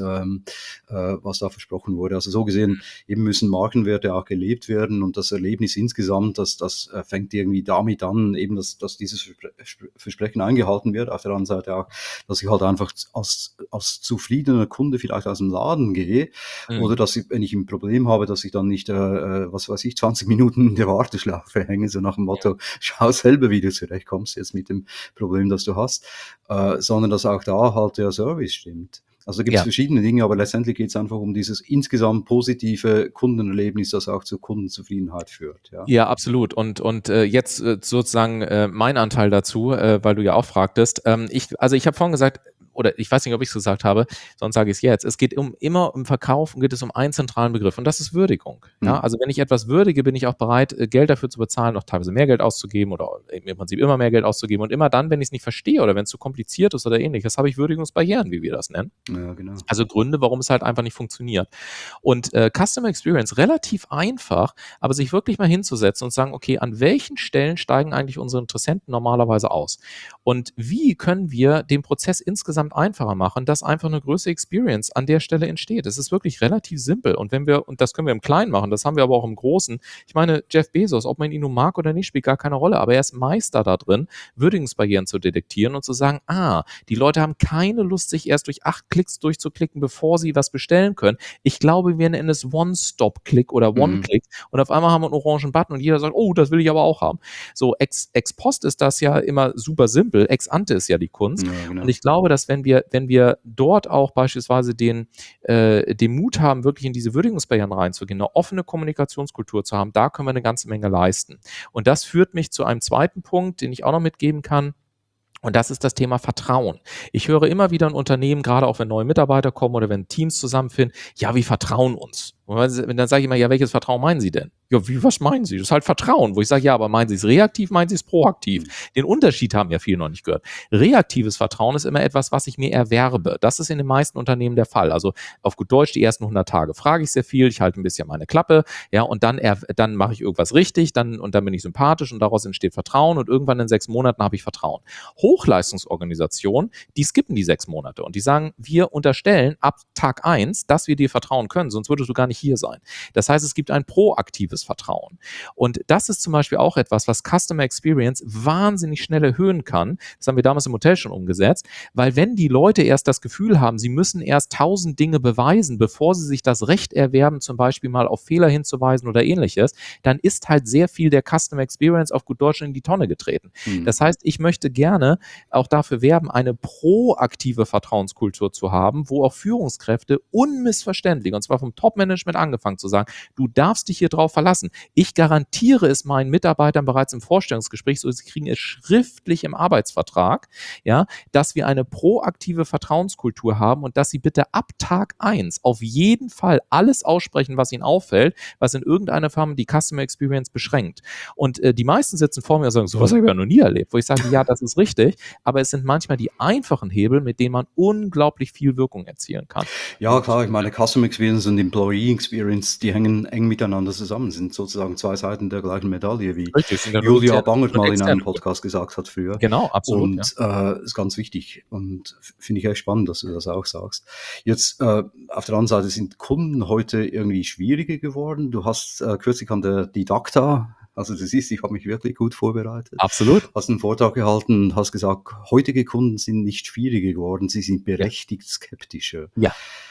was da versprochen wurde. Also so gesehen, eben müssen Markenwerte auch gelebt werden und das Erlebnis insgesamt, das fängt irgendwie damit an, eben, dass dieses Versprechen eingehalten wird. Auf der anderen Seite auch, dass ich halt einfach als zufriedener Kunde vielleicht aus dem Laden gehe oder Mhm. dass ich, wenn ich ein Problem habe, dass ich dann nicht, was weiß ich, 20 Minuten in der Warteschleife hänge, so nach dem Motto, schau selber, wie du zurechtkommst jetzt mit dem Problem, das du hast, sondern dass auch da halt der Service stimmt. Also da gibt es Ja. verschiedene Dinge, aber letztendlich geht es einfach um dieses insgesamt positive Kundenerlebnis, das auch zur Kundenzufriedenheit führt. Ja. Ja, absolut. Und jetzt sozusagen mein Anteil dazu, weil du ja auch fragtest. Ich habe vorhin gesagt, oder ich weiß nicht, ob ich es gesagt habe, sonst sage ich es jetzt. Es geht immer im Verkaufen geht es um einen zentralen Begriff und das ist Würdigung. Ja, Hm. also wenn ich etwas würdige, bin ich auch bereit, Geld dafür zu bezahlen, auch teilweise mehr Geld auszugeben oder im Prinzip immer mehr Geld auszugeben. Und immer dann, wenn ich es nicht verstehe oder wenn es zu kompliziert ist oder ähnliches, habe ich Würdigungsbarrieren, wie wir das nennen. Ja, genau. Also Gründe, warum es halt einfach nicht funktioniert. Und Customer Experience relativ einfach, aber sich wirklich mal hinzusetzen und sagen, okay, an welchen Stellen steigen eigentlich unsere Interessenten normalerweise aus? Und wie können wir den Prozess insgesamt einfacher machen, dass einfach eine größere Experience an der Stelle entsteht? Es ist wirklich relativ simpel. Und und das können wir im Kleinen machen, das haben wir aber auch im Großen. Ich meine, Jeff Bezos, ob man ihn nun mag oder nicht, spielt gar keine Rolle, aber er ist Meister da drin, Würdigungsbarrieren zu detektieren und zu sagen, die Leute haben keine Lust, sich erst durch 8 Klicks durchzuklicken, bevor sie was bestellen können. Ich glaube, wir nennen es One-Stop-Click oder Mhm. One-Click und auf einmal haben wir einen orangen Button und jeder sagt, oh, das will ich aber auch haben. So, ex post ist das ja immer super simpel, ex ante ist ja die Kunst. Ja, Und genau. ich glaube, dass wenn wir dort auch beispielsweise den Mut haben, wirklich in diese Würdigungsbarrieren reinzugehen, eine offene Kommunikationskultur zu haben, da können wir eine ganze Menge leisten. Und das führt mich zu einem zweiten Punkt, den ich auch noch mitgeben kann. Und das ist das Thema Vertrauen. Ich höre immer wieder in Unternehmen, gerade auch wenn neue Mitarbeiter kommen oder wenn Teams zusammenfinden, ja, wir vertrauen uns. Und dann sage ich immer, ja, welches Vertrauen meinen Sie denn? Ja, was meinen Sie? Das ist halt Vertrauen, wo ich sage, ja, aber meinen Sie es reaktiv, meinen Sie es proaktiv? Den Unterschied haben ja viele noch nicht gehört. Reaktives Vertrauen ist immer etwas, was ich mir erwerbe. Das ist in den meisten Unternehmen der Fall. Also auf gut Deutsch, die ersten 100 Tage frage ich sehr viel, ich halte ein bisschen meine Klappe, ja, und dann mache ich irgendwas richtig, und dann bin ich sympathisch und daraus entsteht Vertrauen und irgendwann in 6 Monaten habe ich Vertrauen. Hochleistungsorganisationen, die skippen die 6 Monate und die sagen, wir unterstellen ab Tag 1, dass wir dir vertrauen können, sonst würdest du gar nicht nicht hier sein. Das heißt, es gibt ein proaktives Vertrauen. Und das ist zum Beispiel auch etwas, was Customer Experience wahnsinnig schnell erhöhen kann. Das haben wir damals im Hotel schon umgesetzt, weil wenn die Leute erst das Gefühl haben, sie müssen erst 1000 Dinge beweisen, bevor sie sich das Recht erwerben, zum Beispiel mal auf Fehler hinzuweisen oder ähnliches, dann ist halt sehr viel der Customer Experience auf gut Deutsch in die Tonne getreten. Das heißt, ich möchte gerne auch dafür werben, eine proaktive Vertrauenskultur zu haben, wo auch Führungskräfte unmissverständlich, und zwar vom Top-Management angefangen, zu sagen, du darfst dich hier drauf verlassen. Ich garantiere es meinen Mitarbeitern bereits im Vorstellungsgespräch, so sie kriegen es schriftlich im Arbeitsvertrag, ja, dass wir eine proaktive Vertrauenskultur haben und dass sie bitte ab Tag 1 auf jeden Fall alles aussprechen, was ihnen auffällt, was in irgendeiner Form die Customer Experience beschränkt. Und die meisten sitzen vor mir und sagen, sowas habe ich ja noch nie erlebt, wo ich sage, ja, das ist richtig, aber es sind manchmal die einfachen Hebel, mit denen man unglaublich viel Wirkung erzielen kann. Ja, klar, ich meine, Customer Experience und Employee Experience, die hängen eng miteinander zusammen, sind sozusagen zwei Seiten der gleichen Medaille, wie Richtig, sind ja nur Julia interne Bangert und mal in einem externe. Podcast gesagt hat früher. Genau, absolut, ja. Und ist ganz wichtig und finde ich echt spannend, dass du das auch sagst. Jetzt auf der anderen Seite sind Kunden heute irgendwie schwieriger geworden. Du hast kürzlich an der Didakta, also du siehst, ich habe mich wirklich gut vorbereitet, Absolut. hast einen Vortrag gehalten und hast gesagt, heutige Kunden sind nicht schwieriger geworden, sie sind berechtigt skeptischer. Ja.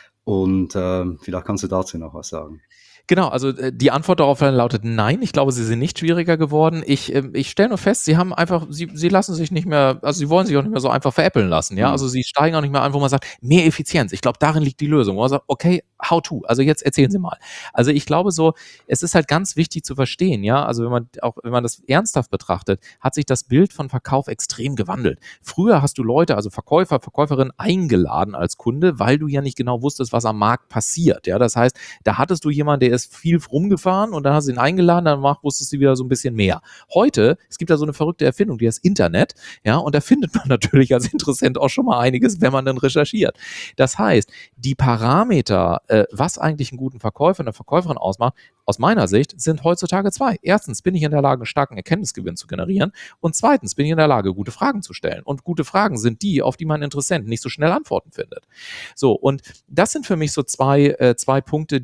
Und vielleicht kannst du dazu noch was sagen. Genau, also die Antwort darauf lautet nein. Ich glaube, sie sind nicht schwieriger geworden. Ich stelle nur fest, sie haben einfach, sie lassen sich nicht mehr, also sie wollen sich auch nicht mehr so einfach veräppeln lassen. Ja, also sie steigen auch nicht mehr an, wo man sagt, mehr Effizienz. Ich glaube, darin liegt die Lösung. Wo man sagt, okay, how to? Also jetzt erzählen Sie mal. Also ich glaube so, es ist halt ganz wichtig zu verstehen, ja, also wenn man das ernsthaft betrachtet, hat sich das Bild von Verkauf extrem gewandelt. Früher hast du Leute, also Verkäufer, Verkäuferinnen eingeladen als Kunde, weil du ja nicht genau wusstest, was am Markt passiert. Ja, das heißt, da hattest du jemanden, der ist viel rumgefahren und dann hast du ihn eingeladen, danach wusstest du wieder so ein bisschen mehr. Heute, es gibt da so eine verrückte Erfindung, die heißt Internet, ja, und da findet man natürlich als Interessent auch schon mal einiges, wenn man dann recherchiert. Das heißt, die Parameter, was eigentlich einen guten Verkäufer, eine Verkäuferin ausmacht, aus meiner Sicht, sind heutzutage zwei. Erstens bin ich in der Lage, einen starken Erkenntnisgewinn zu generieren und zweitens bin ich in der Lage, gute Fragen zu stellen. Und gute Fragen sind die, auf die mein Interessent nicht so schnell Antworten findet. So, und das sind für mich so zwei Punkte,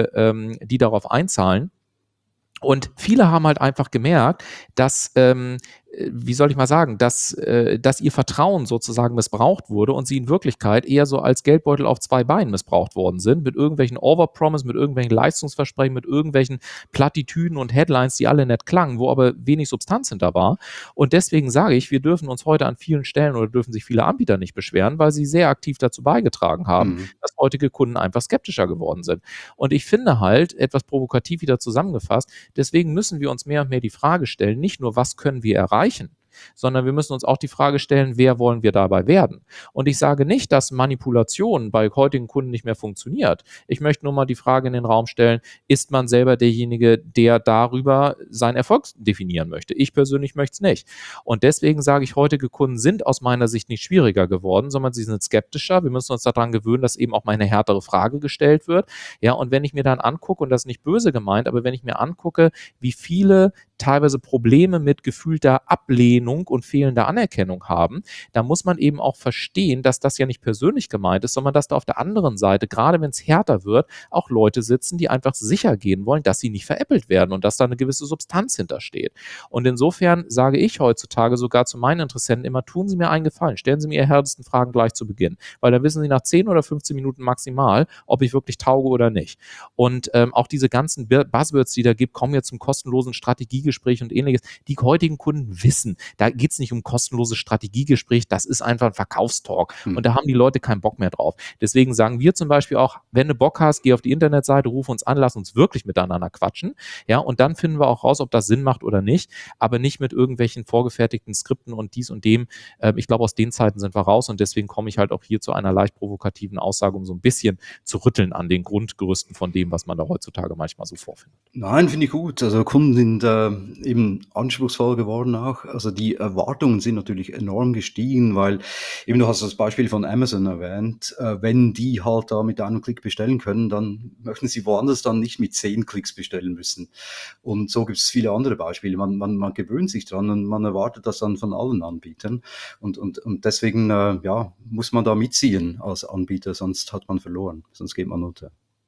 die darauf einzahlen. Und viele haben halt einfach gemerkt, dass, wie soll ich mal sagen, dass ihr Vertrauen sozusagen missbraucht wurde und sie in Wirklichkeit eher so als Geldbeutel auf zwei Beinen missbraucht worden sind, mit irgendwelchen Overpromise, mit irgendwelchen Leistungsversprechen, mit irgendwelchen Plattitüden und Headlines, die alle nett klangen, wo aber wenig Substanz hinter war. Und deswegen sage ich, wir dürfen uns heute an vielen Stellen oder dürfen sich viele Anbieter nicht beschweren, weil sie sehr aktiv dazu beigetragen haben, dass heutige Kunden einfach skeptischer geworden sind. Und ich finde halt, etwas provokativ wieder zusammengefasst, deswegen müssen wir uns mehr und mehr die Frage stellen, nicht nur, was können wir erreichen, sondern wir müssen uns auch die Frage stellen, wer wollen wir dabei werden? Und ich sage nicht, dass Manipulation bei heutigen Kunden nicht mehr funktioniert. Ich möchte nur mal die Frage in den Raum stellen, ist man selber derjenige, der darüber seinen Erfolg definieren möchte? Ich persönlich möchte es nicht. Und deswegen sage ich, heutige Kunden sind aus meiner Sicht nicht schwieriger geworden, sondern sie sind skeptischer. Wir müssen uns daran gewöhnen, dass eben auch mal eine härtere Frage gestellt wird. Ja, und wenn ich mir dann angucke, und das ist nicht böse gemeint, aber wenn ich mir angucke, wie viele teilweise Probleme mit gefühlter Ablehnung und fehlender Anerkennung haben, da muss man eben auch verstehen, dass das ja nicht persönlich gemeint ist, sondern dass da auf der anderen Seite, gerade wenn es härter wird, auch Leute sitzen, die einfach sicher gehen wollen, dass sie nicht veräppelt werden und dass da eine gewisse Substanz hintersteht. Und insofern sage ich heutzutage sogar zu meinen Interessenten immer, tun Sie mir einen Gefallen, stellen Sie mir Ihre härtesten Fragen gleich zu Beginn, weil dann wissen Sie nach 10 oder 15 Minuten maximal, ob ich wirklich tauge oder nicht. Und auch diese ganzen Buzzwords, die da gibt, kommen jetzt zum kostenlosen Strategiegespräch und ähnliches. Die heutigen Kunden wissen, da geht es nicht um kostenloses Strategiegespräch, das ist einfach ein Verkaufstalk und da haben die Leute keinen Bock mehr drauf. Deswegen sagen wir zum Beispiel auch, wenn du Bock hast, geh auf die Internetseite, ruf uns an, lass uns wirklich miteinander quatschen, ja, und dann finden wir auch raus, ob das Sinn macht oder nicht, aber nicht mit irgendwelchen vorgefertigten Skripten und dies und dem. Ich glaube, aus den Zeiten sind wir raus und deswegen komme ich halt auch hier zu einer leicht provokativen Aussage, um so ein bisschen zu rütteln an den Grundgerüsten von dem, was man da heutzutage manchmal so vorfindet. Nein, finde ich gut. Also Kunden sind eben anspruchsvoll geworden auch. Also die Erwartungen sind natürlich enorm gestiegen, weil eben du hast das Beispiel von Amazon erwähnt. Wenn die halt da mit einem Klick bestellen können, dann möchten sie woanders dann nicht mit 10 Klicks bestellen müssen. Und so gibt es viele andere Beispiele. Man gewöhnt sich dran und man erwartet das dann von allen Anbietern. Und deswegen ja, muss man da mitziehen als Anbieter, sonst hat man verloren, sonst geht man unter.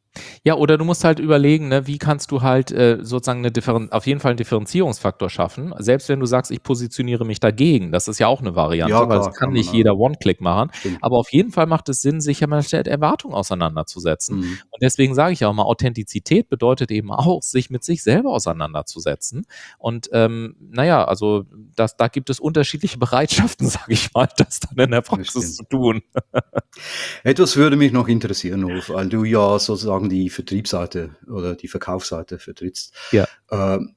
Ja, oder du musst halt überlegen, ne, wie kannst du halt, sozusagen auf jeden Fall 'n Differenzierungsfaktor schaffen. Selbst wenn du sagst: „Ich positioniere mich dagegen“, das ist ja auch 'ne Ja, Variante, weil das klar, kann kann man nicht auch. jeder One-Click machen. Stimmt. Aber auf jeden Fall macht es Sinn, sich ja mal mit Erwartungen auseinanderzusetzen. Mhm. Und deswegen sage ich auch mal, Authentizität bedeutet eben auch, sich mit sich selber auseinanderzusetzen. Und, na ja, also da gibt es unterschiedliche Bereitschaften, sage ich mal, das dann in der Das Praxis stimmt. zu tun. Etwas würde mich noch interessieren, Ulf, weil du ja sozusagen die Vertriebsseite oder die Verkaufsseite vertrittst. Ja. Ähm,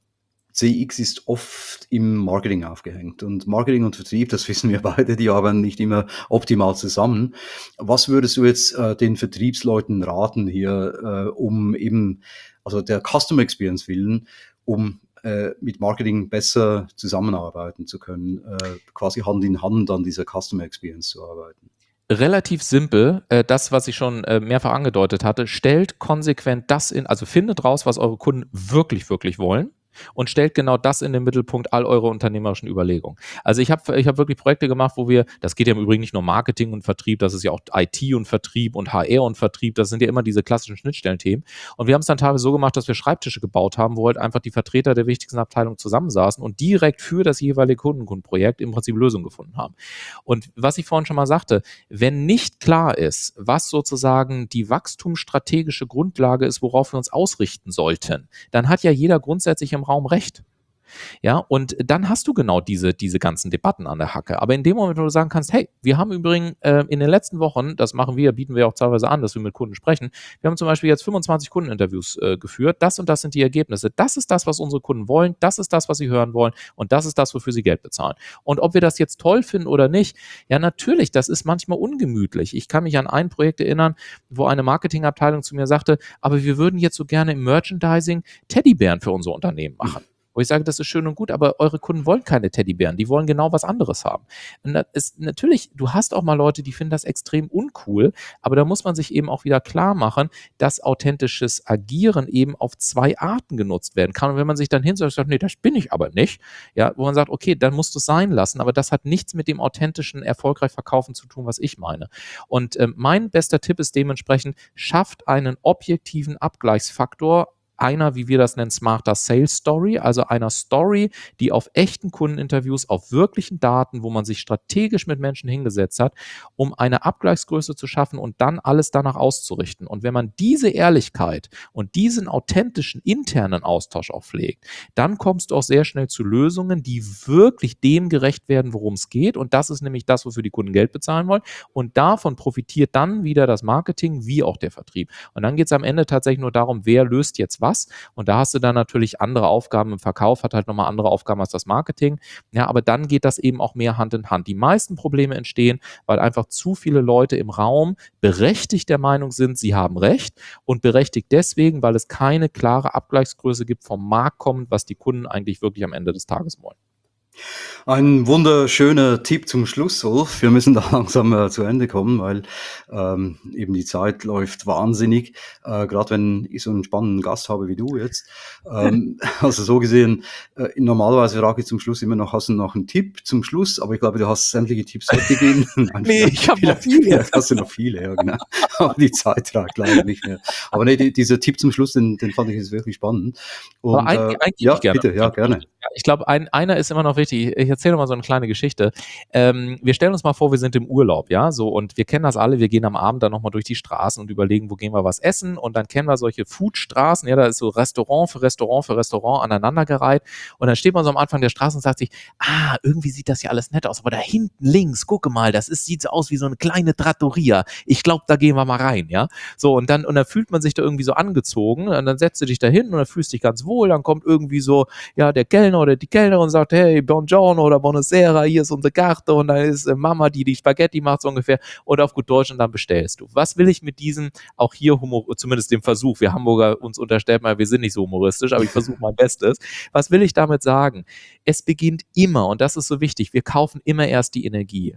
CX ist oft im Marketing aufgehängt und Marketing und Vertrieb, das wissen wir beide, die arbeiten nicht immer optimal zusammen. Was würdest du jetzt, den Vertriebsleuten raten hier, um eben also der Customer Experience willen, um, mit Marketing besser zusammenarbeiten zu können, quasi Hand in Hand an dieser Customer Experience zu arbeiten? Relativ simpel, das, was ich schon, mehrfach angedeutet hatte, stellt konsequent das also findet raus, was eure Kunden wirklich, wirklich wollen und stellt genau das in den Mittelpunkt all eurer unternehmerischen Überlegungen. Also, ich habe wirklich Projekte gemacht, wo das geht ja im Übrigen nicht nur Marketing und Vertrieb, das ist ja auch IT und Vertrieb und HR und Vertrieb, das sind ja immer diese klassischen Schnittstellenthemen. Und wir haben's dann teilweise so gemacht, dass wir Schreibtische gebaut haben, wo halt einfach die Vertreter der wichtigsten Abteilungen zusammensaßen und direkt für das jeweilige Kundenprojekt im Prinzip Lösungen gefunden haben. Und was ich vorhin schon mal sagte, wenn nicht klar ist, was sozusagen die wachstumsstrategische Grundlage ist, worauf wir uns ausrichten sollten, dann hat ja jeder grundsätzlich im Raum recht. Ja, und dann hast du genau diese ganzen Debatten an der Hacke. Aber in dem Moment, wo du sagen kannst: „Hey, wir haben übrigens, in den letzten Wochen“, das bieten wir auch teilweise an, dass wir mit Kunden sprechen. Wir haben zum Beispiel jetzt 25 Kundeninterviews, geführt. Das und das sind die Ergebnisse. Das ist das, was unsere Kunden wollen. Das ist das, was sie hören wollen. Und das ist das, wofür sie Geld bezahlen. Und ob wir das jetzt toll finden oder nicht, ja, natürlich, das ist manchmal ungemütlich. Ich kann mich an ein Projekt erinnern, wo eine Marketingabteilung zu mir sagte: „Aber wir würden jetzt so gerne im Merchandising Teddybären für unser Unternehmen machen.“ Wo ich sage, das ist schön und gut, aber eure Kunden wollen keine Teddybären, die wollen genau was anderes haben. Und da ist natürlich, du hast auch mal Leute, die finden das extrem uncool, aber da muss man sich eben auch wieder klar machen, dass authentisches Agieren eben auf 2 Arten genutzt werden kann. Und wenn man sich dann hinsetzt und sagt: „Ne, das bin ich aber nicht“, ja, wo man sagt: „Okay, dann musst du's sein lassen“, aber das hat nichts mit dem authentischen erfolgreich Verkaufen zu tun, was ich meine. Und, mein bester Tipp ist dementsprechend: Schafft einen objektiven Abgleichsfaktor einer, wie wir das nennen, Smarter Sales Story, also einer Story, die auf echten Kundeninterviews, auf wirklichen Daten, wo man sich strategisch mit Menschen hingesetzt hat, um eine Abgleichsgröße zu schaffen und dann alles danach auszurichten. Und wenn man diese Ehrlichkeit und diesen authentischen internen Austausch auch pflegt, dann kommst du auch sehr schnell zu Lösungen, die wirklich dem gerecht werden, worum es geht. Und das ist nämlich das, wofür die Kunden Geld bezahlen wollen. Und davon profitiert dann wieder das Marketing wie auch der Vertrieb. Und dann geht es am Ende tatsächlich nur darum, wer löst jetzt was. Und da hast du dann natürlich andere Aufgaben im Verkauf, hat halt nochmal andere Aufgaben als das Marketing. Ja, aber dann geht das eben auch mehr Hand in Hand. Die meisten Probleme entstehen, weil einfach zu viele Leute im Raum berechtigt der Meinung sind, sie haben Recht und berechtigt deswegen, weil es keine klare Abgleichsgröße gibt vom Markt kommend, was die Kunden eigentlich wirklich am Ende des Tages wollen. Ein wunderschöner Tipp zum Schluss, Ulf. Wir müssen da langsam, zu Ende kommen, weil, eben die Zeit läuft wahnsinnig, grad wenn ich so einen spannenden Gast habe wie du jetzt. Also so gesehen, normalerweise frage ich zum Schluss immer noch: „Hast du noch einen Tipp zum Schluss?“ Aber ich glaube, du hast sämtliche Tipps weggegeben. Nein, Ne, ich habe noch viele. vielleicht hast du noch viele, ja genau. Aber die Zeit reicht leider nicht mehr. Aber ne, dieser Tipp zum Schluss, den fand ich jetzt wirklich spannend. Aber Und, einen gebe ja, ich gerne bitte, ja, gerne. Ja, ich glaube, einer ist immer noch wichtig. Ich erzähle noch mal so eine kleine Geschichte. Wir stellen uns mal vor, wir sind im Urlaub, ja, so, und wir kennen das alle. Wir gehen am Abend dann noch mal durch die Straßen und überlegen, wo gehen wir was essen, und dann kennen wir solche Foodstraßen, ja, da ist so Restaurant für Restaurant für Restaurant aneinandergereiht, und dann steht man so am Anfang der Straße und sagt sich: „Ah, irgendwie sieht das ja alles nett aus, aber da hinten links, gucke mal, sieht so aus wie so eine kleine Trattoria. Ich glaube, da gehen wir mal rein“, ja? So, und dann fühlt man sich da irgendwie so angezogen, und dann setzt du dich da hin und dann fühlst dich ganz wohl, dann kommt irgendwie so, ja, der Kellner oder die Kellnerin sagt: „Hey, buongiorno“ oder „buonasera, hier ist unsere Karte“, und dann ist, Mama, die Spaghetti macht, so ungefähr, oder auf gut Deutsch, und dann bestellst du. Was will ich mit diesem, auch hier zumindest dem Versuch, wir Hamburger, uns unterstellt mal, wir sind nicht so humoristisch, aber ich versuche mein Bestes. Was will ich damit sagen? Es beginnt immer, und das ist so wichtig, wir kaufen immer erst die Energie.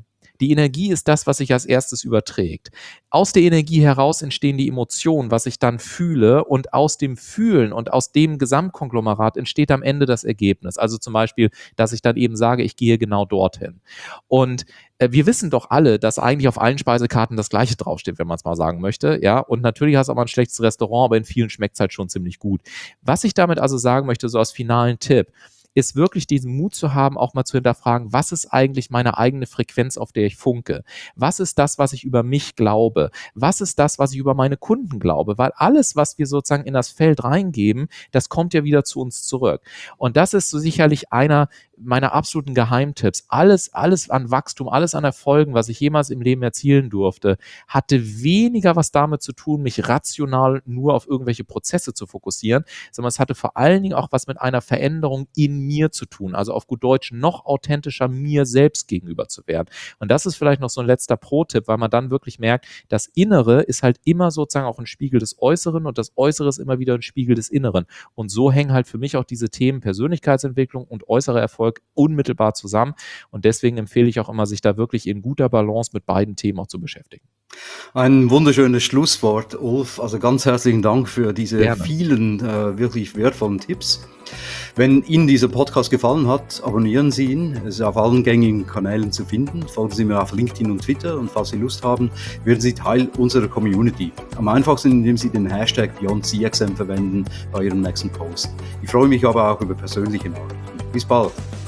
Die Energie ist das, was sich als erstes überträgt. Aus der Energie heraus entstehen die Emotionen, was ich dann fühle, und aus dem Fühlen und aus dem Gesamtkonglomerat entsteht am Ende das Ergebnis. Also zum Beispiel, dass ich dann eben sage, ich gehe genau dorthin. Und wir wissen doch alle, dass eigentlich auf allen Speisekarten das Gleiche draufsteht, wenn man es mal sagen möchte. Ja, und natürlich hast du auch mal ein schlechtes Restaurant, aber in vielen schmeckt es halt schon ziemlich gut. Was ich damit also sagen möchte, so als finalen Tipp, ist wirklich diesen Mut zu haben, auch mal zu hinterfragen, was ist eigentlich meine eigene Frequenz, auf der ich funke? Was ist das, was ich über mich glaube? Was ist das, was ich über meine Kunden glaube? Weil alles, was wir sozusagen in das Feld reingeben, das kommt ja wieder zu uns zurück. Und das ist so sicherlich einer meiner absoluten Geheimtipps. Alles an Wachstum, alles an Erfolgen, was ich jemals im Leben erzielen durfte, hatte weniger was damit zu tun, mich rational nur auf irgendwelche Prozesse zu fokussieren, sondern es hatte vor allen Dingen auch was mit einer Veränderung in mir zu tun. Also auf gut Deutsch noch authentischer mir selbst gegenüber zu werden. Und das ist vielleicht noch so ein letzter Pro-Tipp, weil man dann wirklich merkt, das Innere ist halt immer sozusagen auch ein Spiegel des Äußeren und das Äußere ist immer wieder ein Spiegel des Inneren. Und so hängen halt für mich auch diese Themen Persönlichkeitsentwicklung und äußerer Erfolg unmittelbar zusammen. Und deswegen empfehle ich auch immer, sich da wirklich in guter Balance mit beiden Themen auch zu beschäftigen. Ein wunderschönes Schlusswort, Ulf. Also ganz herzlichen Dank für diese Gerne. vielen wirklich wertvollen Tipps. Wenn Ihnen dieser Podcast gefallen hat, abonnieren Sie ihn. Es ist auf allen gängigen Kanälen zu finden. Folgen Sie mir auf LinkedIn und Twitter. Und falls Sie Lust haben, werden Sie Teil unserer Community. Am einfachsten, indem Sie den Hashtag BeyondCXM verwenden bei Ihrem nächsten Post. Ich freue mich aber auch über persönliche Nachrichten. Bis bald.